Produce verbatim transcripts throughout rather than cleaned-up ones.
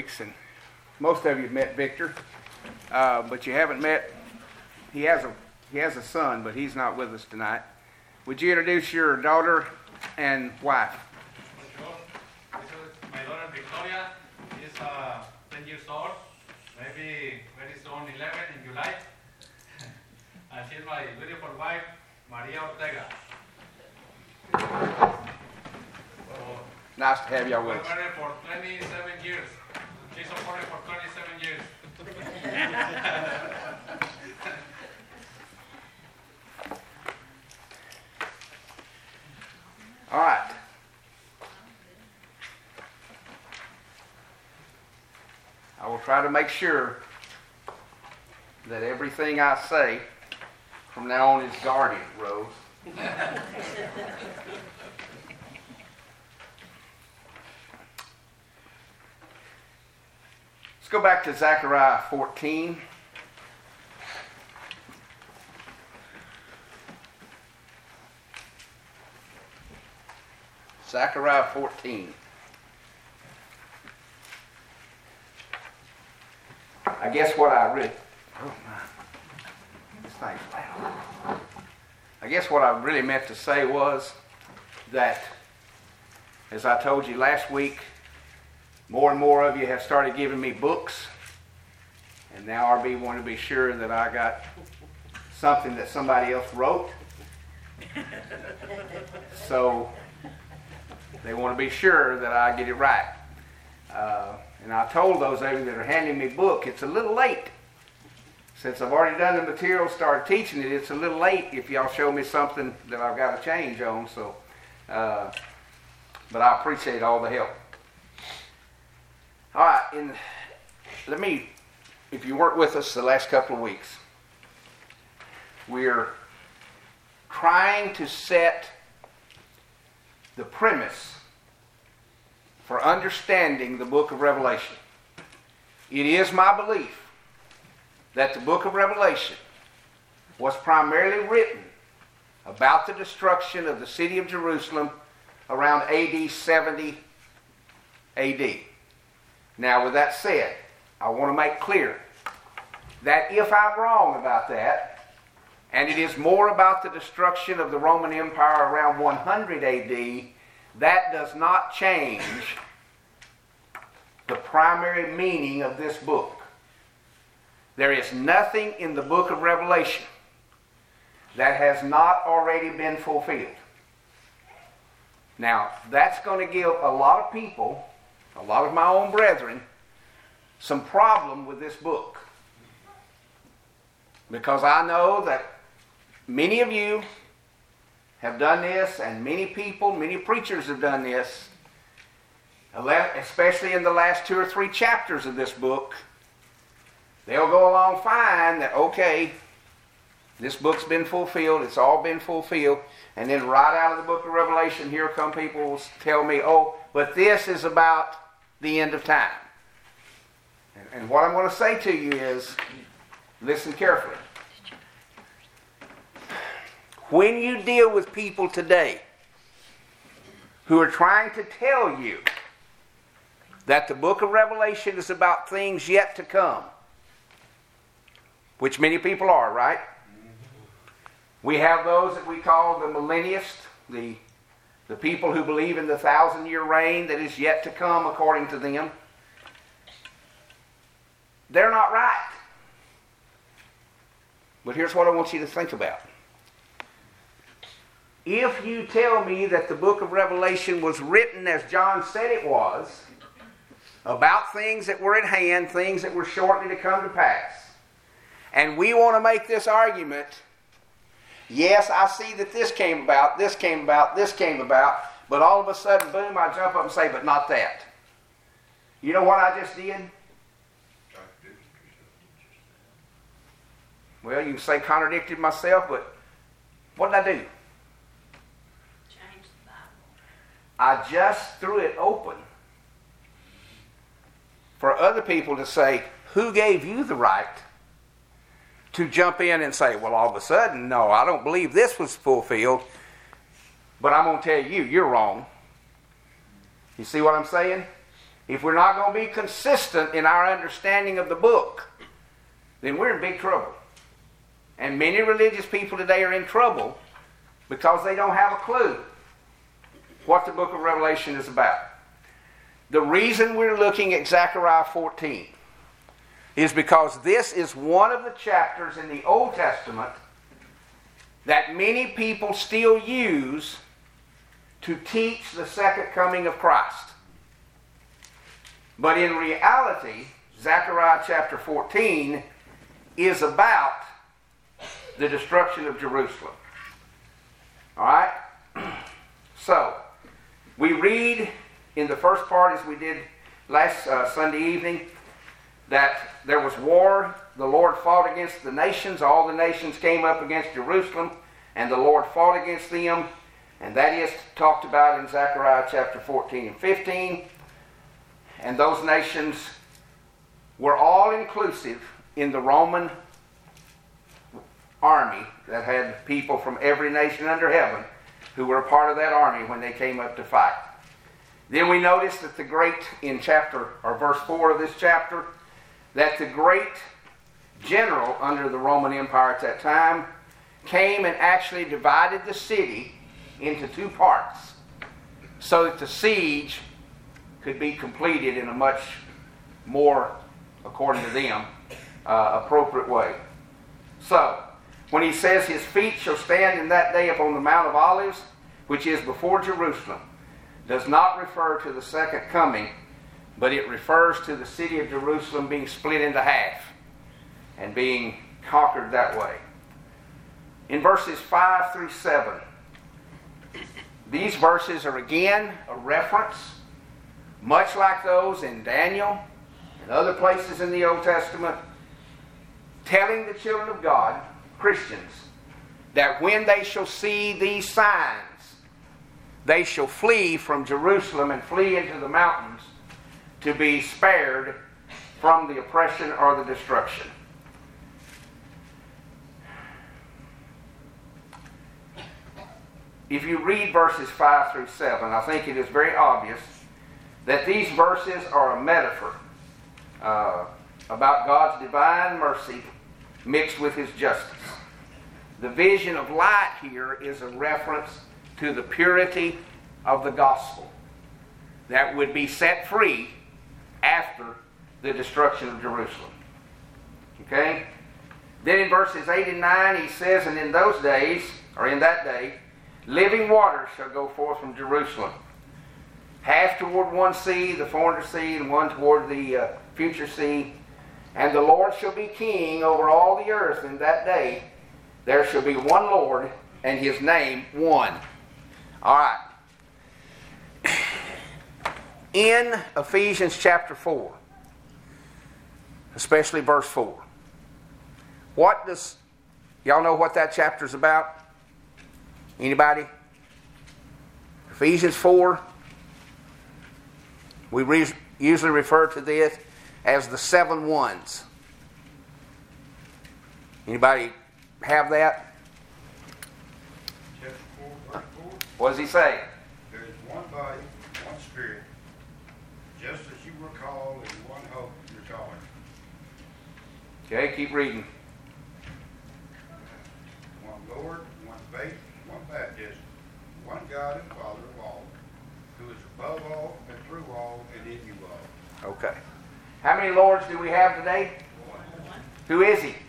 weeks, and most of you have met Victor, uh, but you haven't met. He has a he has a son, but he's not with us tonight. Would you introduce your daughter and wife? Sure. This is my daughter Victoria. She's uh, ten years old, maybe very soon eleven in July. And she's my beautiful wife, Maria Ortega. So, Nice to have y'all with we're us. married for twenty-seven years. She's supported for twenty-seven years. All right. I will try to make sure that everything I say from now on is guarded, Rose. Let's go back to Zechariah fourteen. Zechariah fourteen. I guess what I really, oh my, this thing's loud. I guess what I really meant to say was that, as I told you last week, more and more of you have started giving me books, and now R B wanted to be sure that I got something that somebody else wrote. So they want to be sure that I get it right. Uh, and I told those of you that are handing me book, it's a little late. Since I've already done the material, started teaching it, it's a little late if y'all show me something that I've got to change on. So, uh, but I appreciate all the help. All right, and let me, if you weren't with us the last couple of weeks, we're trying to set the premise for understanding the book of Revelation. It is my belief that the book of Revelation was primarily written about the destruction of the city of Jerusalem around A D seventy A D. Now, with that said, I want to make clear that if I'm wrong about that, and it is more about the destruction of the Roman Empire around one hundred A D, that does not change the primary meaning of this book. There is nothing in the book of Revelation that has not already been fulfilled. Now, that's going to give a lot of people, a lot of my own brethren, some problem with this book. Because I know that many of you have done this, and many people, many preachers have done this, especially in the last two or three chapters of this book. They'll go along fine that, okay, this book's been fulfilled, it's all been fulfilled, and then right out of the book of Revelation, here come people who will tell me, oh, but this is about the end of time. And, and what I'm going to say to you is, listen carefully. When you deal with people today who are trying to tell you that the book of Revelation is about things yet to come, which many people are, right? We have those that we call the millennialists, the, the people who believe in the thousand-year reign that is yet to come according to them. They're not right. But here's what I want you to think about. If you tell me that the book of Revelation was written as John said it was, about things that were at hand, things that were shortly to come to pass, and we want to make this argument, yes, I see that this came about, this came about, this came about, but all of a sudden, boom, I jump up and say, but not that. You know what I just did? Well, you can say contradicted myself, but what did I do? Change the Bible. I just threw it open for other people to say, who gave you the right to jump in and say, well, all of a sudden, no, I don't believe this was fulfilled, but I'm going to tell you, you're wrong. You see what I'm saying? if we're not going to be consistent in our understanding of the book, then we're in big trouble. And many religious people today are in trouble because they don't have a clue what the book of Revelation is about. The reason we're looking at Zechariah fourteen is because this is one of the chapters in the Old Testament that many people still use to teach the second coming of Christ. But in reality, Zechariah chapter fourteen is about the destruction of Jerusalem. All right? So, we read in the first part, as we did last uh, Sunday evening, that there was war. The Lord fought against the nations. All the nations came up against Jerusalem, and the Lord fought against them. And that is talked about in Zechariah chapter fourteen and fifteen. And those nations were all inclusive in the Roman army that had people from every nation under heaven who were a part of that army when they came up to fight. Then we notice that the great, in chapter, or verse four of this chapter, that the great general under the Roman Empire at that time came and actually divided the city into two parts so that the siege could be completed in a much more, according to them, uh, appropriate way. So, when he says his feet shall stand in that day upon the Mount of Olives, which is before Jerusalem, does not refer to the second coming, but it refers to the city of Jerusalem being split into half and being conquered that way. In verses five through seven, these verses are again a reference, much like those in Daniel and other places in the Old Testament, telling the children of God, Christians, that when they shall see these signs, they shall flee from Jerusalem and flee into the mountains to be spared from the oppression or the destruction. If you read verses five through seven, I think it is very obvious that these verses are a metaphor uh, about God's divine mercy mixed with his justice. The vision of light here is a reference to the purity of the gospel that would be set free after the destruction of Jerusalem. Okay? Then in verses eight and nine he says, and in those days, or in that day, living waters shall go forth from Jerusalem, half toward one sea, the former sea, and one toward the uh, future sea. And the Lord shall be king over all the earth in that day. There shall be one Lord, and his name one. All right. In Ephesians chapter four, especially verse four, what does, y'all know what that chapter is about? Anybody? Ephesians four, we re- usually refer to this as the seven ones. Anybody have that? Chapter four, verse four. What does he say? There is one body, one spirit, just as you were called in one hope of your calling. Okay, keep reading. One Lord, one faith, one baptism, one God and Father of all, who is above all and through all and in you all. Okay. How many Lords do we have today? One. Who is he?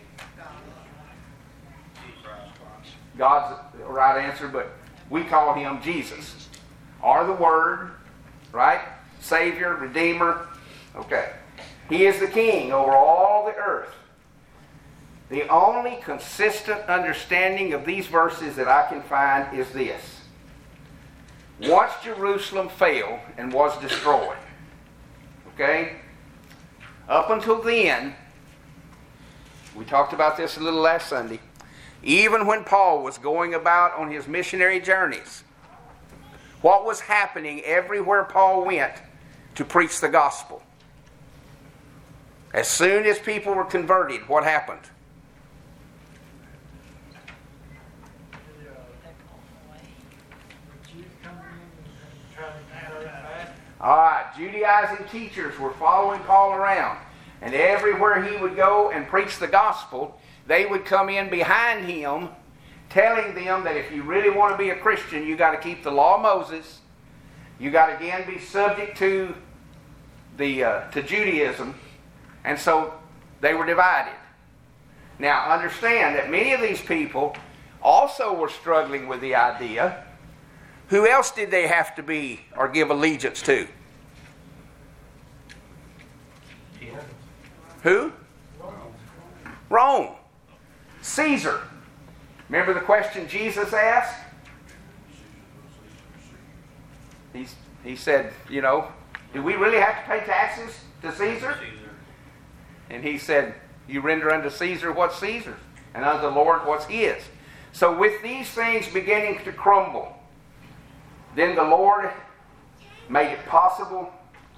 Christ. God's the right answer, but we call him Jesus. Or the Word, right? Savior, Redeemer. Okay. He is the King over all the earth. The only consistent understanding of these verses that I can find is this. Once Jerusalem fell and was destroyed, okay, up until then, we talked about this a little last Sunday, even when Paul was going about on his missionary journeys, what was happening everywhere Paul went to preach the gospel? As soon as people were converted, what happened? All right, Judaizing teachers were following Paul around. And everywhere he would go and preach the gospel, they would come in behind him, telling them that if you really want to be a Christian, you got to keep the law of Moses. You got to again be subject to the uh, to Judaism. And so they were divided. Now understand that many of these people also were struggling with the idea. Who else did they have to be or give allegiance to? Who? Rome. Caesar. Remember the question Jesus asked? He's, he said, you know, do we really have to pay taxes to Caesar? And he said, you render unto Caesar what's Caesar's, and unto the Lord what's his. So with these things beginning to crumble, then the Lord made it possible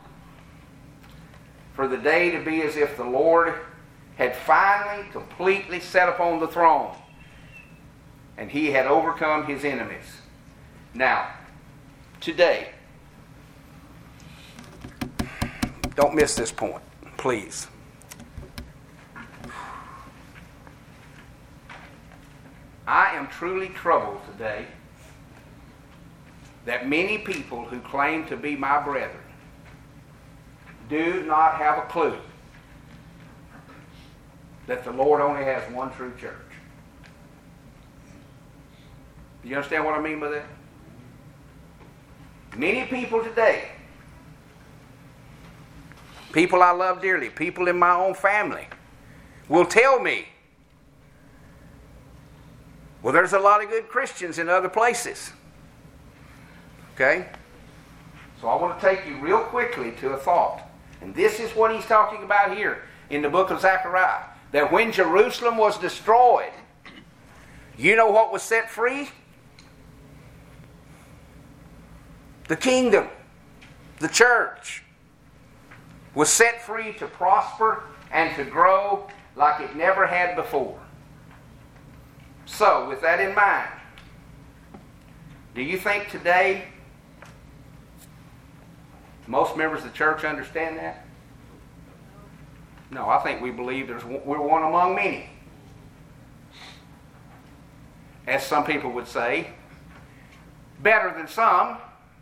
for the day to be as if the Lord had finally completely sat upon the throne and he had overcome his enemies. Now, today, don't miss this point, please. I am truly troubled today that many people who claim to be my brethren do not have a clue that the Lord only has one true church. Do you understand what I mean by that? Many people today, people I love dearly, people in my own family, will tell me, well, there's a lot of good Christians in other places. Okay? So I want to take you real quickly to a thought. And this is what he's talking about here in the book of Zechariah. That when Jerusalem was destroyed, you know what was set free? The kingdom, the church, was set free to prosper and to grow like it never had before. So, with that in mind, do you think today most members of the church understand that? No, I think we believe there's we're one among many. As some people would say, better than some.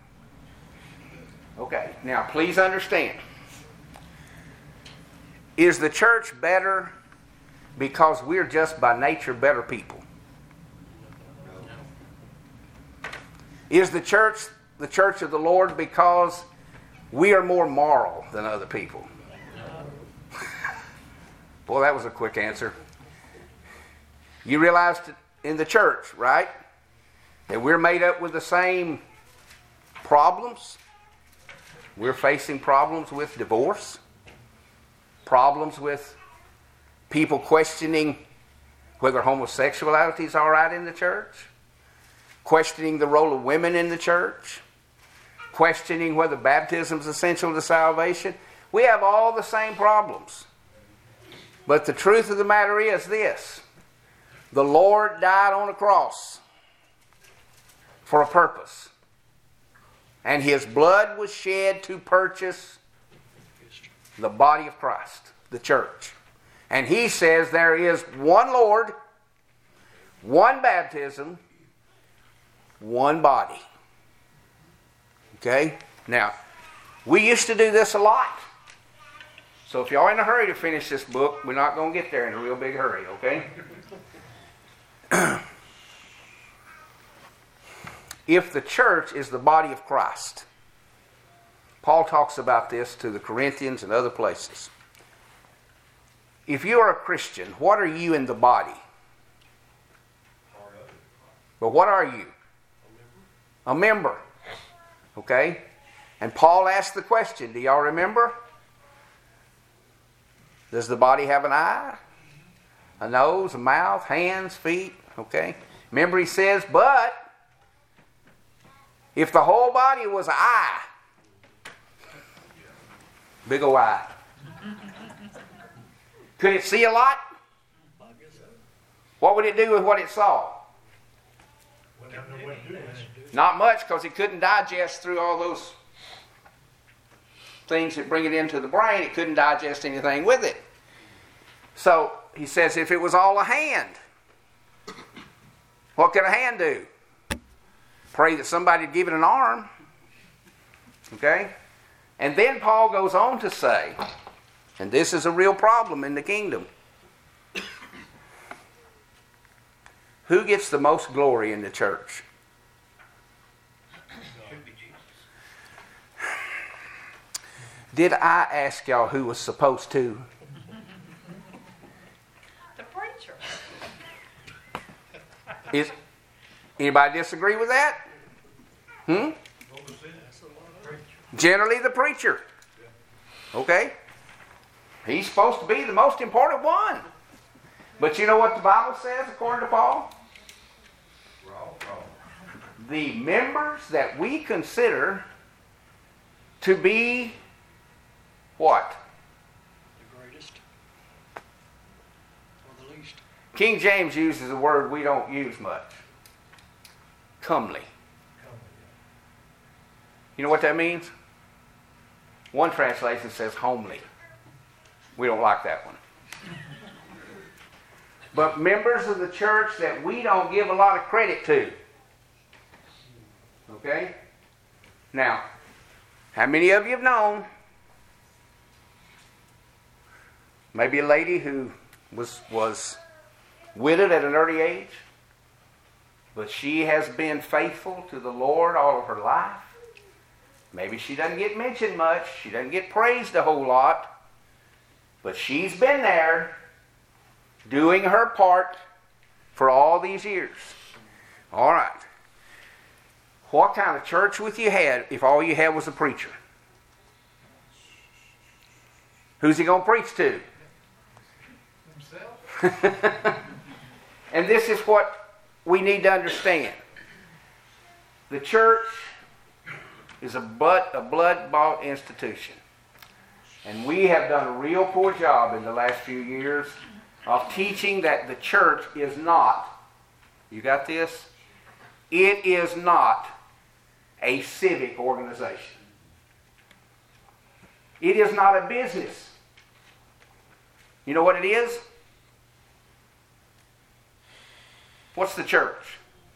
Okay, now please understand. Is the church better because we're just by nature better people? Is the church the church of the Lord because we are more moral than other people? Boy, that was a quick answer. You realize in the church, right, that we're made up with the same problems. We're facing problems with divorce, problems with people questioning whether homosexuality is all right in the church, questioning the role of women in the church, questioning whether baptism is essential to salvation. We have all the same problems. But the truth of the matter is this: the Lord died on a cross for a purpose. And his blood was shed to purchase the body of Christ, the church. And he says there is one Lord, one baptism, one body. Okay? Now, we used to do this a lot. So if y'all are in a hurry to finish this book, we're not going to get there in a real big hurry, okay? If the church is the body of Christ, Paul talks about this to the Corinthians and other places. If you are a Christian, what are you in the body? But what are you? A member. Okay? And Paul asked the question, do y'all remember? Does the body have an eye, a nose, a mouth, hands, feet? Okay? Remember he says, but if the whole body was an eye, big ol' eye, could it see a lot? What would it do with what it saw? Not much, because it couldn't digest through all those things that bring it into the brain, it couldn't digest anything with it. So he says if it was all a hand, what could a hand do? Pray that somebody would give it an arm. Okay? And then Paul goes on to say, and this is a real problem in the kingdom, who gets the most glory in the church? Did I ask y'all who was supposed to? The preacher. Is anybody disagree with that? Hmm? Generally the preacher. Okay? He's supposed to be the most important one. But you know what the Bible says according to Paul? We're all called. The members that we consider to be what? The greatest or the least. King James uses a word we don't use much. Comely. You know what that means? One translation says homely. We don't like that one. But members of the church that we don't give a lot of credit to. Okay? Now, how many of you have known maybe a lady who was, was widowed at an early age, but she has been faithful to the Lord all of her life? Maybe she doesn't get mentioned much. She doesn't get praised a whole lot. But she's been there doing her part for all these years. All right. What kind of church would you have if all you had was a preacher? Who's he going to preach to? Himself. And this is what we need to understand. The church is a, but, a blood-bought institution. And we have done a real poor job in the last few years of teaching that the church is not, you got this? It is not a civic organization. It is not a business. You know what it is? What's the church?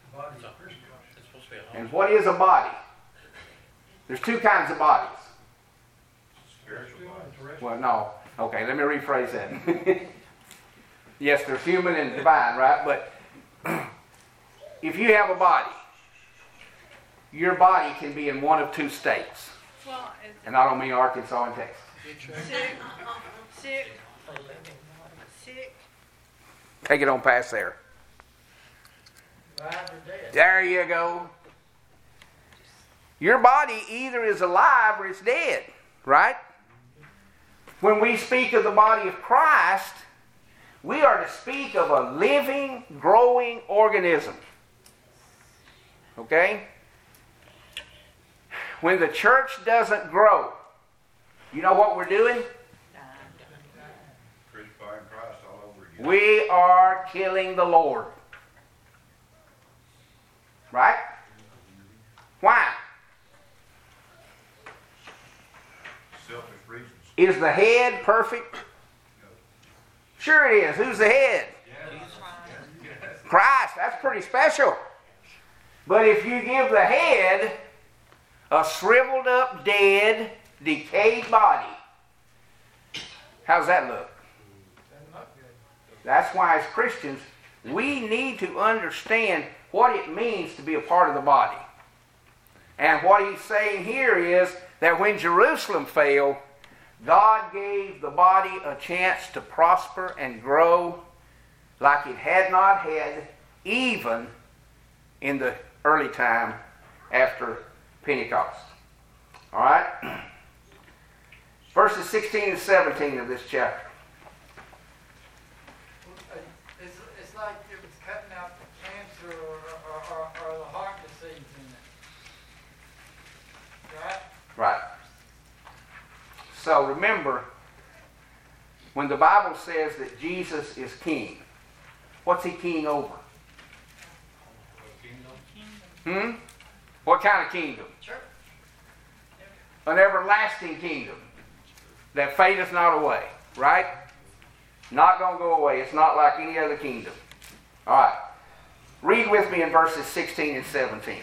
And what is a body? There's two kinds of bodies. Spiritual bodies. Well, no. Okay, let me rephrase that. Yes, there's human and divine, right? But if you have a body, your body can be in one of two states. Well, it's And I don't mean Arkansas and Texas. sick, sick, sick. Take it on past there. There you go. Your body either is alive or it's dead, right? When we speak of the body of Christ, we are to speak of a living, growing organism. Okay? When the church doesn't grow, you know what we're doing? Crucifying Christ all over again. We are killing the Lord. Right? Why? Selfish reasons. Is the head perfect? Sure it is. Who's the head? Christ. That's pretty special. But if you give the head a shriveled up, dead, decayed body, how's that look? That's why as Christians, we need to understand what it means to be a part of the body. And what he's saying here is that when Jerusalem fell, God gave the body a chance to prosper and grow like it had not had even in the early time after Pentecost. All right? Verses sixteen and seventeen of this chapter. It's, it's like it was cutting out the cancer or, or, or, or the heart disease in it. Right? Right. So remember, when the Bible says that Jesus is king, what's he king over? Hmm? What kind of kingdom? Church. An everlasting kingdom. that fadeth not away, right? Not going to go away. It's not like any other kingdom. All right. Read with me in verses sixteen and seventeen.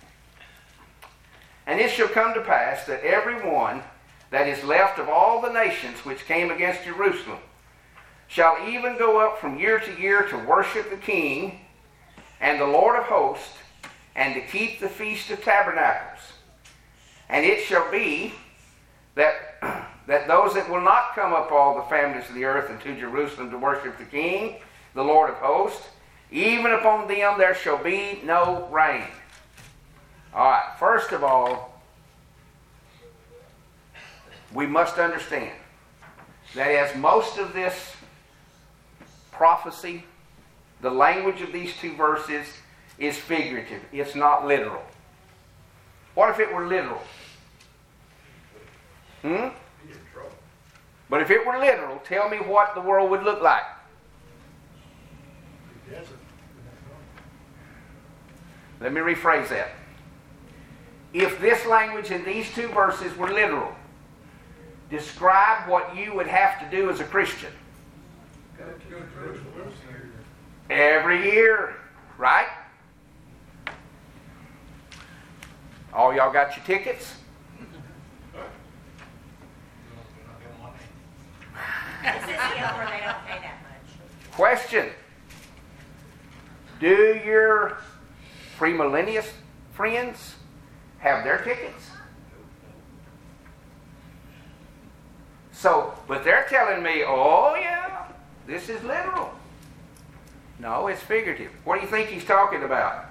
And it shall come to pass that every one that is left of all the nations which came against Jerusalem shall even go up from year to year to worship the King and the Lord of hosts, and to keep the Feast of Tabernacles. And it shall be that, that those that will not come up all the families of the earth into Jerusalem to worship the King, the Lord of hosts, even upon them there shall be no rain. All right, first of all, we must understand that as most of this prophecy, the language of these two verses is figurative. It's not literal. What if it were literal? Hmm? But if it were literal, tell me what the world would look like. Let me rephrase that. If this language in these two verses were literal, describe what you would have to do as a Christian. Every year, right? All y'all got your tickets? This is the year where they don't pay that much. Question. Do your premillennialist friends have their tickets? So, but they're telling me, oh yeah, this is literal. No, it's figurative. What do you think he's talking about?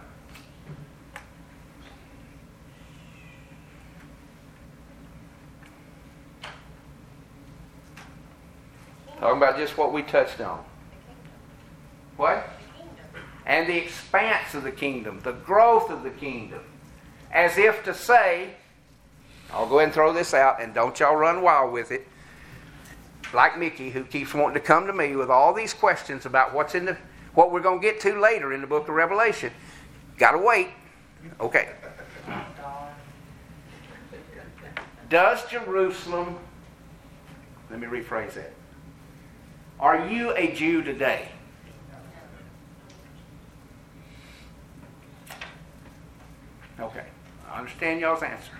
Talking about just what we touched on. What? And the expanse of the kingdom, the growth of the kingdom. As if to say, I'll go ahead and throw this out, and don't y'all run wild with it. Like Mickey, who keeps wanting to come to me with all these questions about what's in the, what we're going to get to later in the book of Revelation. Got to wait. Okay. Does Jerusalem, let me rephrase that. Are you a Jew today? Okay. I understand y'all's answer.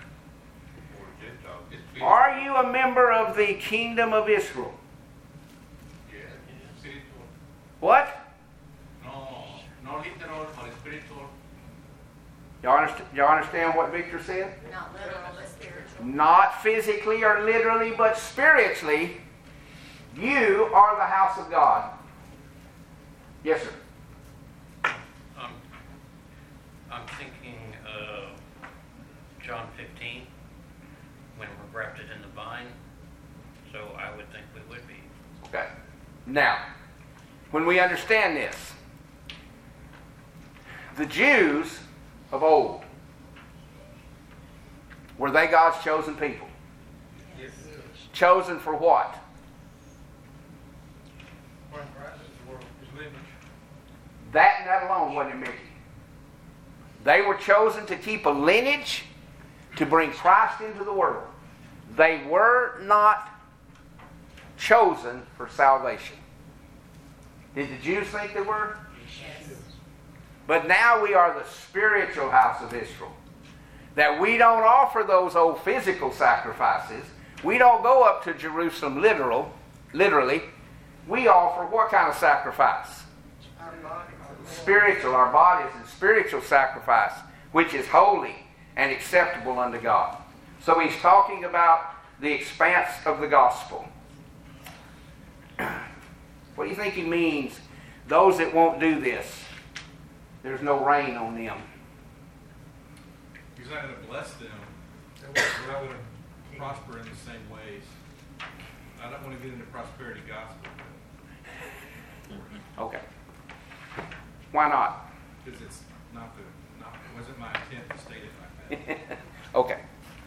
Are you a member of the kingdom of Israel? Yes. Spiritual. What? No, no literal or spiritual. Y'all understand, y'all understand what Victor said? Not literal, but spiritual. Not physically or literally, but spiritually, you are the house of God. Yes, sir. Um, I'm thinking of John fifteen, when we're grafted in the vine. So I would think we would be. Okay. Now, when we understand this, the Jews of old, were they God's chosen people? Yes. Chosen for what? For Christ is the world, his image. That and that alone wasn't it, Mickey. They were chosen to keep a lineage to bring Christ into the world. They were not chosen for salvation. Did the Jews think they were? Yes. But now we are the spiritual house of Israel. That we don't offer those old physical sacrifices. We don't go up to Jerusalem literal, literally. We offer what kind of sacrifice? Our bodies. Spiritual, our bodies, and spiritual sacrifice, which is holy and acceptable unto God. So he's talking about the expanse of the gospel. What do you think he means? Those that won't do this, there's no rain on them. He's not going to bless them. They're not going to prosper in the same ways. I don't want to get into prosperity gospel. Okay. Why not? Because it's not the, not, it wasn't my intent to state it like that. Okay.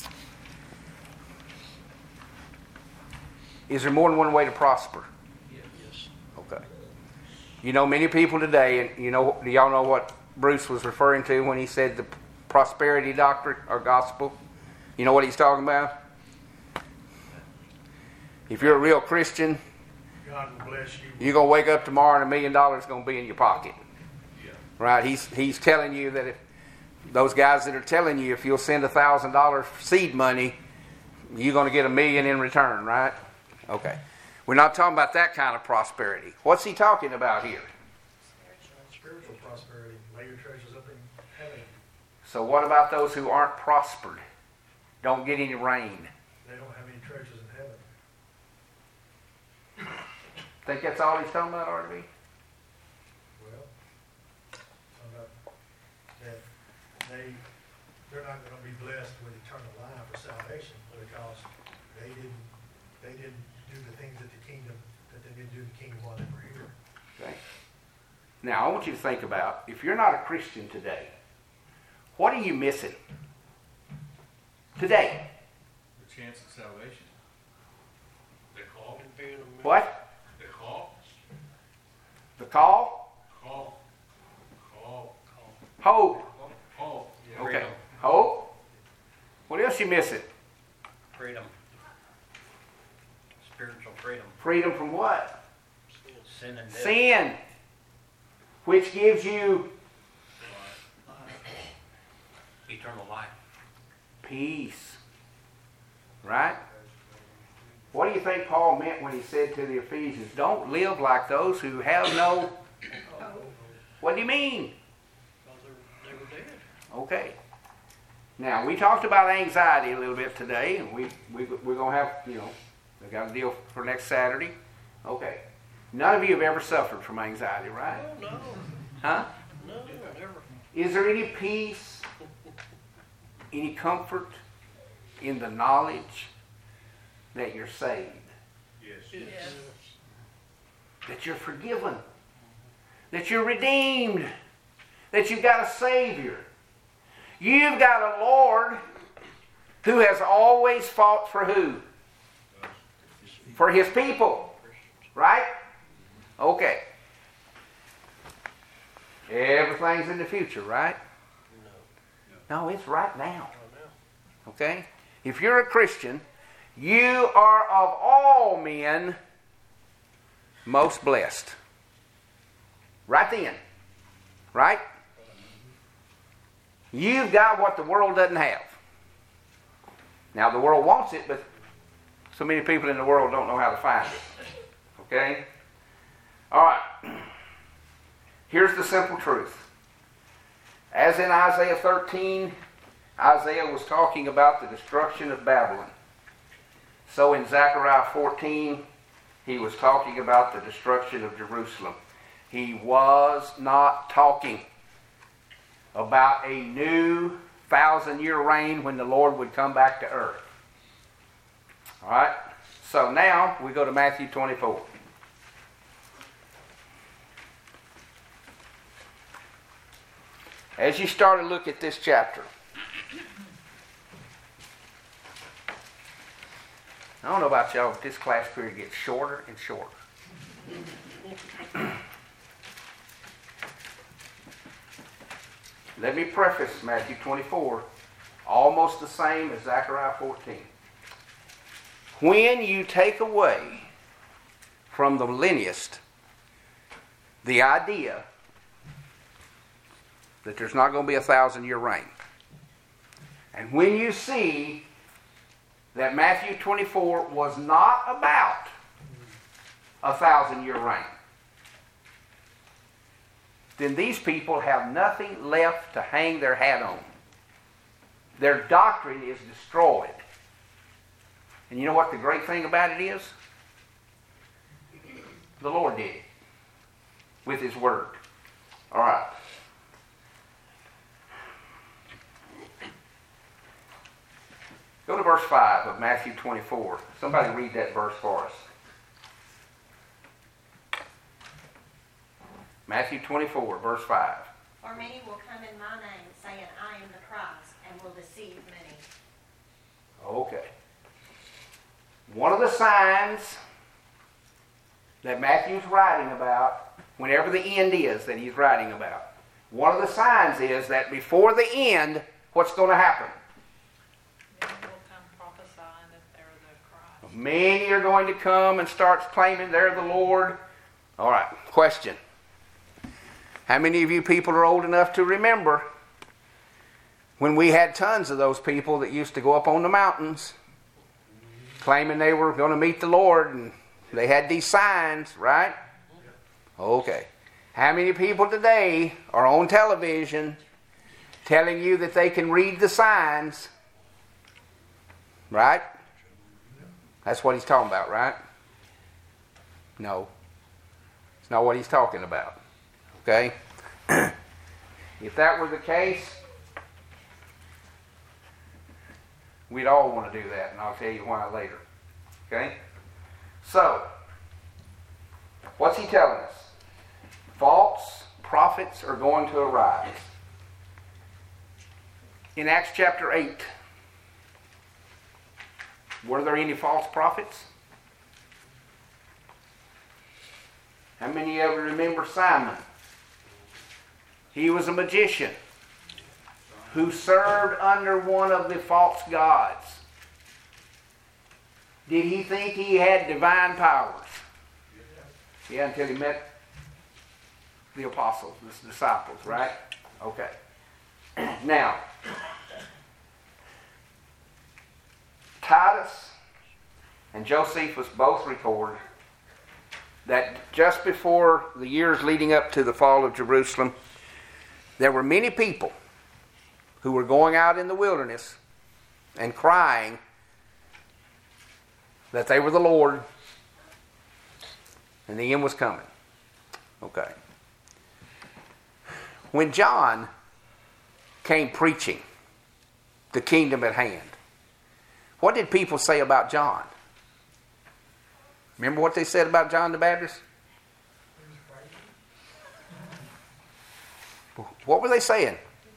Is there more than one way to prosper? Yes. Okay. You know, many people today, and you know, do y'all know what Bruce was referring to when he said the prosperity doctrine or gospel? You know what he's talking about? If you're a real Christian, God will bless you. you're going to wake up tomorrow and a million dollars is going to be in your pocket. Yeah. Right? He's, he's telling you that if those guys that are telling you if you'll send a thousand dollars seed money, you're going to get a million in return, right? Okay. We're not talking about that kind of prosperity. What's he talking about here? Spiritual prosperity. Lay your treasures up in heaven. So what about those who aren't prospered? Don't get any rain. They don't have any treasures in heaven. Think that's all he's talking about, R V? Well, uh, that they, they're not going to be blessed with eternal life or salvation because they didn't, they didn't do the things that the kingdom, that they didn't do in the kingdom while they were here. Okay. Now, I want you to think about, if you're not a Christian today, what are you missing? Today. The chance of salvation. The call. What? The call. The call? Call. Call. Hope. Call. Yeah. Okay. Hope. What else you missing? Freedom. Spiritual freedom. Freedom from what? Sin and death. Sin. Which gives you Eternal life. peace. Right? What do you think Paul meant when he said to the Ephesians, don't live like those who have no... What do you mean? They were dead. Okay. Now, we talked about anxiety a little bit today, and we, we, we're going to have, you know, we got a deal for next Saturday. Okay. None of you have ever suffered from anxiety, right? Oh, no. Huh? No, never. Is there any peace, any comfort in the knowledge that you're saved? Yes. Yes. That you're forgiven? That you're redeemed? That you've got a Savior? You've got a Lord who has always fought for who? For His people. Right? Okay. Everything's in the future, right? No, it's right now. Okay? If you're a Christian, you are of all men most blessed. Right then. Right? You've got what the world doesn't have. Now, the world wants it, but so many people in the world don't know how to find it. Okay? All right. Here's the simple truth. As in Isaiah thirteen, Isaiah was talking about the destruction of Babylon. So in Zechariah fourteen, he was talking about the destruction of Jerusalem. He was not talking about a new thousand-year reign when the Lord would come back to earth. All right? So now we go to Matthew twenty-four. As you start to look at this chapter, I don't know about y'all, but this class period gets shorter and shorter. Let me preface Matthew twenty-four, almost the same as Zechariah fourteen. When you take away from the millennialist the idea that there's not going to be a thousand-year reign, and when you see that Matthew twenty-four was not about a thousand-year reign, then these people have nothing left to hang their hat on. Their doctrine is destroyed. And you know what the great thing about it is? The Lord did it with His Word. All right. Go to verse five of Matthew twenty-four. Somebody read that verse for us. Matthew twenty-four, verse five. For many will come in my name, saying, I am the Christ, and will deceive many. Okay. One of the signs that Matthew's writing about, whenever the end is that he's writing about, one of the signs is that before the end, what's going to happen? Many will come prophesying that they're the Christ. Many are going to come and start claiming they're the Lord. All right, question. How many of you people are old enough to remember when we had tons of those people that used to go up on the mountains claiming they were going to meet the Lord, and they had these signs, right? Okay. How many people today are on television telling you that they can read the signs? Right? That's what he's talking about, right? No. It's not what he's talking about. Okay? If that were the case, we'd all want to do that, and I'll tell you why later. Okay? So, what's he telling us? False prophets are going to arise. In Acts chapter eight, were there any false prophets? How many of you remember Simon? He was a magician who served under one of the false gods. Did he think he had divine powers? Yeah, until he met the apostles, the disciples, right? Okay. Now, Titus and Josephus both record that just before the years leading up to the fall of Jerusalem, there were many people who were going out in the wilderness and crying that they were the Lord and the end was coming. Okay. When John came preaching the kingdom at hand, what did people say about John? Remember what they said about John the Baptist? What were they saying?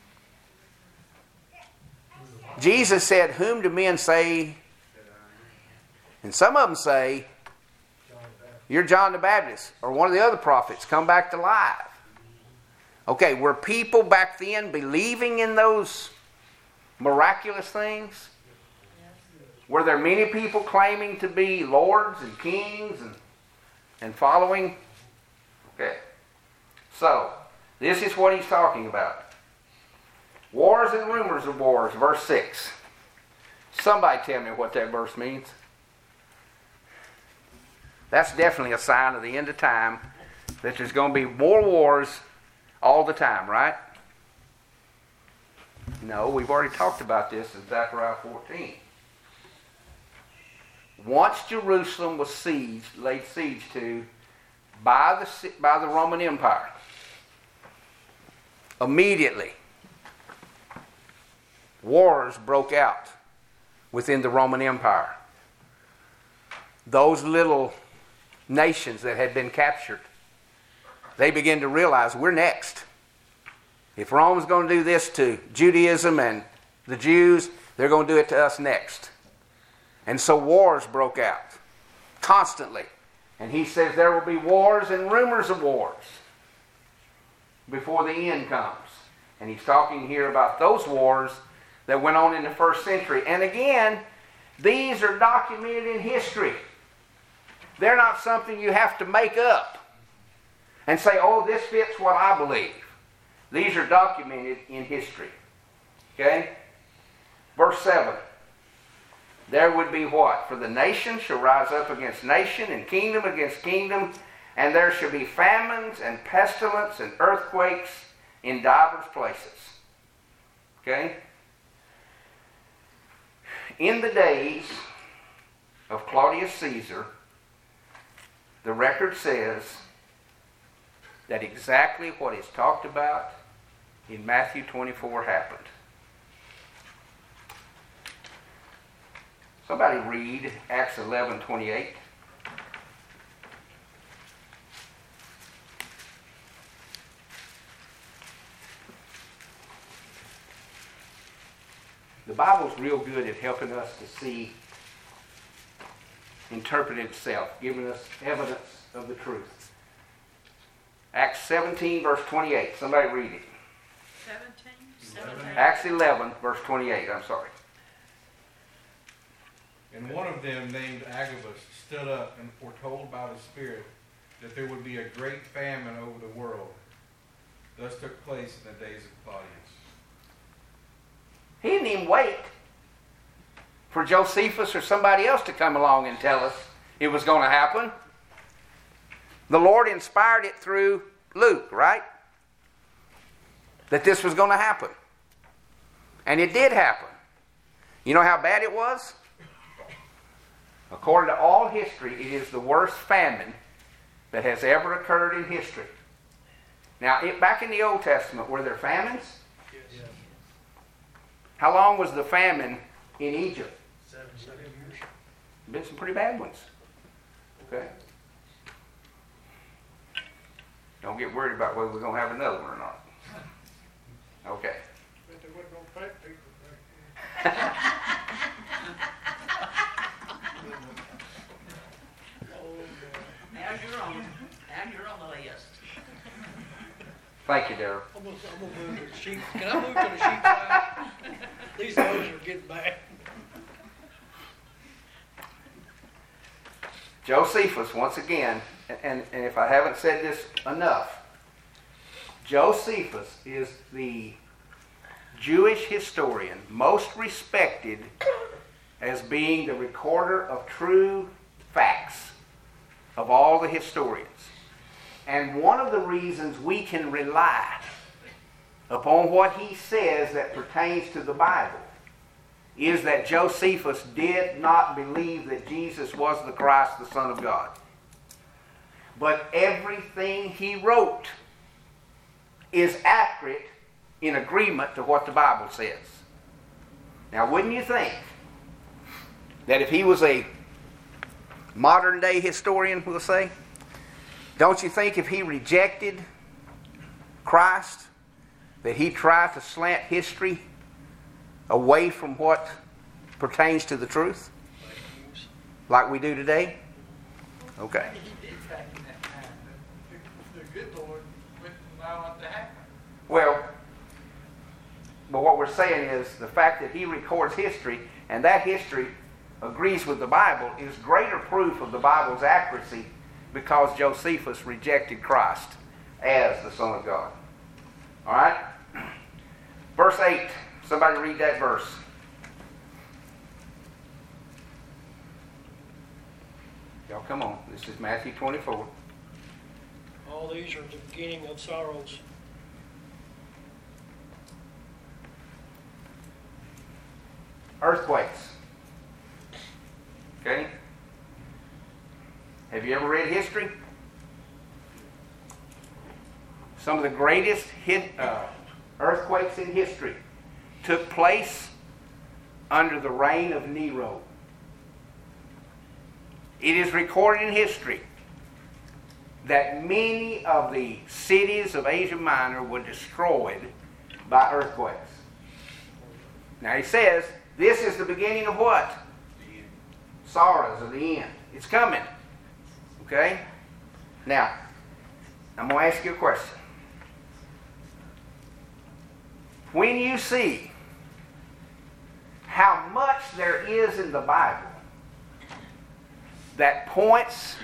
Jesus said, "Whom do men say?" And some of them say, "You're John the Baptist," or one of the other prophets come back to life. Okay, were people back then believing in those miraculous things? Were there many people claiming to be lords and kings and, and following? Okay. So, this is what he's talking about. Wars and rumors of wars, verse six. Somebody tell me what that verse means. That's definitely a sign of the end of time, that there's going to be more wars all the time, right? No, we've already talked about this in Zechariah fourteen. Once Jerusalem was sieged, laid siege to by the, by the Roman Empire, immediately wars broke out within the Roman Empire. Those little nations that had been captured, they began to realize we're next. If Rome's going to do this to Judaism and the Jews, they're going to do it to us next. And so wars broke out constantly. And he says there will be wars and rumors of wars before the end comes. And he's talking here about those wars that went on in the first century. And again, these are documented in history. They're not something you have to make up and say, "Oh, this fits what I believe." These are documented in history. Okay? Verse seven. There would be what? For the nation shall rise up against nation, and kingdom against kingdom, and there shall be famines and pestilence and earthquakes in divers places. Okay? In the days of Claudius Caesar, the record says that exactly what is talked about in Matthew twenty-four happened. Somebody read Acts eleven twenty-eight. The Bible's real good at helping us to see, interpret itself, giving us evidence of the truth. Acts seventeen, verse twenty-eight. Somebody read it. Seventeen? Seventeen. Acts eleven, verse twenty-eight. I'm sorry. And one of them, named Agabus, stood up and foretold by the Spirit that there would be a great famine over the world. Thus took place in the days of Claudius. He didn't even wait for Josephus or somebody else to come along and tell us it was going to happen. The Lord inspired it through Luke, right? That this was going to happen. And it did happen. You know how bad it was? According to all history, it is the worst famine that has ever occurred in history. Now, it, back in the Old Testament, were there famines? Yes. How long was the famine in Egypt? Seven, seven years. Been some pretty bad ones. Okay? Don't get worried about whether we're going to have another one or not. Okay. But they wasn't gonna pay people back Now you're on, now you're on the list. Thank you, Darrell. I'm gonna, I'm gonna move to the sheep. Can I move to the sheep side? These dogs are getting bad. Josephus, once again, and, and if I haven't said this enough, Josephus is the Jewish historian most respected as being the recorder of true facts of all the historians. And one of the reasons we can rely upon what he says that pertains to the Bible is that Josephus did not believe that Jesus was the Christ, the Son of God. But everything he wrote is accurate in agreement to what the Bible says. Now, wouldn't you think that if he was a modern day historian, we'll say, don't you think if he rejected Christ, that he tried to slant history away from what pertains to the truth? Like we do today? Okay. He did back in that time, but the, the good Lord wouldn't allow it to happen. Well, but what we're saying is the fact that he records history, and that history agrees with the Bible, is greater proof of the Bible's accuracy because Josephus rejected Christ as the Son of God. All right? Verse eight. Somebody read that verse. Y'all come on. This is Matthew twenty-four. All these are the beginning of sorrows. Earthquakes. Okay? Have you ever read history? Some of the greatest hit, uh, earthquakes in history took place under the reign of Nero. It is recorded in history that many of the cities of Asia Minor were destroyed by earthquakes. Now he says, this is the beginning of what? The end. Sorrows of the end. It's coming. Okay? Now, I'm going to ask you a question. When you see how much there is in the Bible that points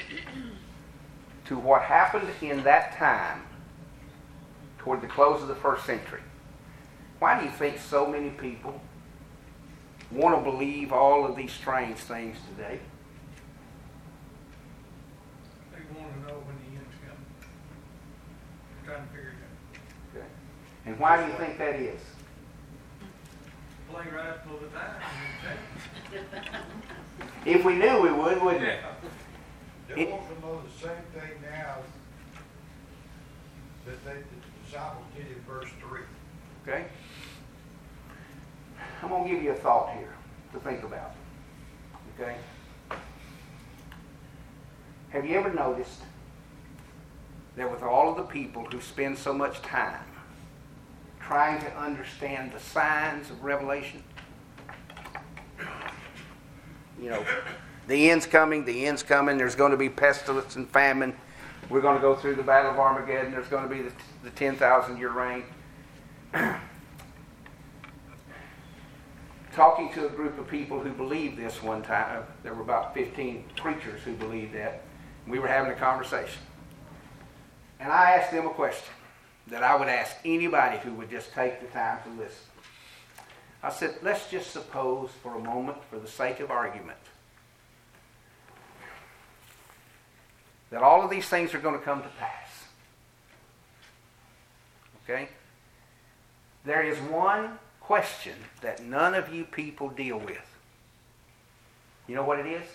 to what happened in that time toward the close of the first century, why do you think so many people want to believe all of these strange things today? They want to know when the end's coming. They're trying to figure it out. Okay. And why do you think that is? Play right up till the time. If we knew, we would, wouldn't we? They want to know the same thing now that they, the disciples did in verse three. Okay? I'm going to give you a thought here to think about. Okay? Have you ever noticed that with all of the people who spend so much time trying to understand the signs of Revelation, you know, the end's coming, the end's coming, there's going to be pestilence and famine, we're going to go through the battle of Armageddon, there's going to be the, the ten thousand year reign. talking to a group of people who believed this one time. There were about fifteen preachers who believed that. We were having a conversation. And I asked them a question that I would ask anybody who would just take the time to listen. I said, let's just suppose for a moment, for the sake of argument, that all of these things are going to come to pass. Okay? There is one question that none of you people deal with. You know what it is?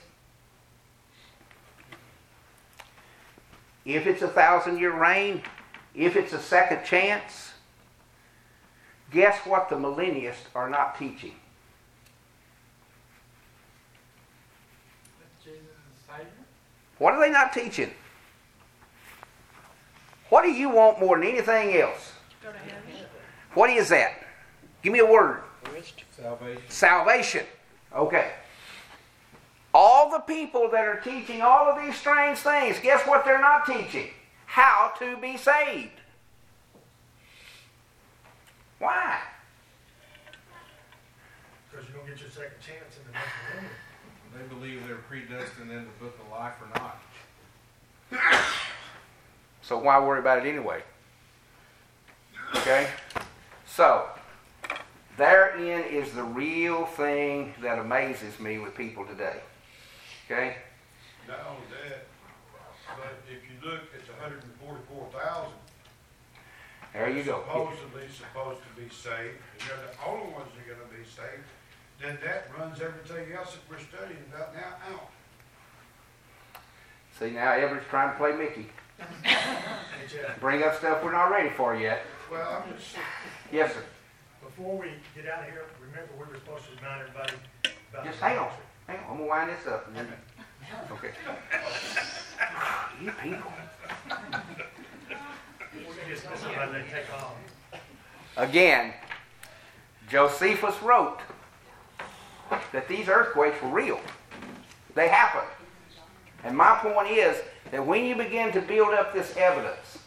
If it's a thousand year reign, if it's a second chance, guess what the millennialists are not teaching? That Jesus is the Savior. What are they not teaching? What do you want more than anything else? Go to heaven. What is that? Give me a word. Salvation. Salvation. Okay. All the people that are teaching all of these strange things, guess what they're not teaching? How to be saved. Why? Because you're going to get your second chance in the next millennium. They believe they're predestined in the book of life or not. So why worry about it anyway? Okay? So, therein is the real thing that amazes me with people today. Okay? Not only that, but if you look at the one hundred forty-four thousand, There you go. supposedly supposed to be saved, and they're the only ones that are going to be saved, then that runs everything else that we're studying about now out. See, now Everett's trying to play Mickey. Hey, Jeff, Bring up stuff we're not ready for yet. Well, I'm just, Yes, sir. before we get out of here, remember we were supposed to remind everybody about. Just the hang on. country. Hang on. I'm going to wind this up. Okay. You people. We just let somebody let it take off. Again, Josephus wrote that these earthquakes were real. They happened. And my point is that when you begin to build up this evidence,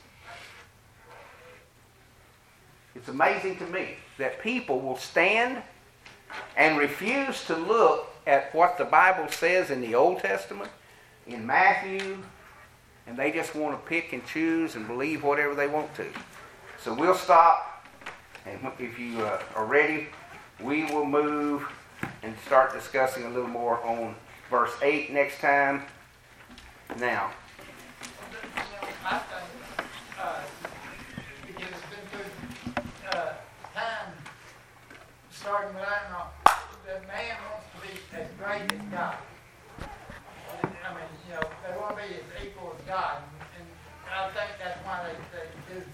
it's amazing to me that people will stand and refuse to look at what the Bible says in the Old Testament, in Matthew, and they just want to pick and choose and believe whatever they want to. So we'll stop, and if you uh, are ready, we will move and start discussing a little more on verse eight next time. Now, I think, uh, because it's been good, uh, time, starting with Adam, that man wants to be as great as God. I mean, you know, they want to be as equal as God, and I think that's why they, they do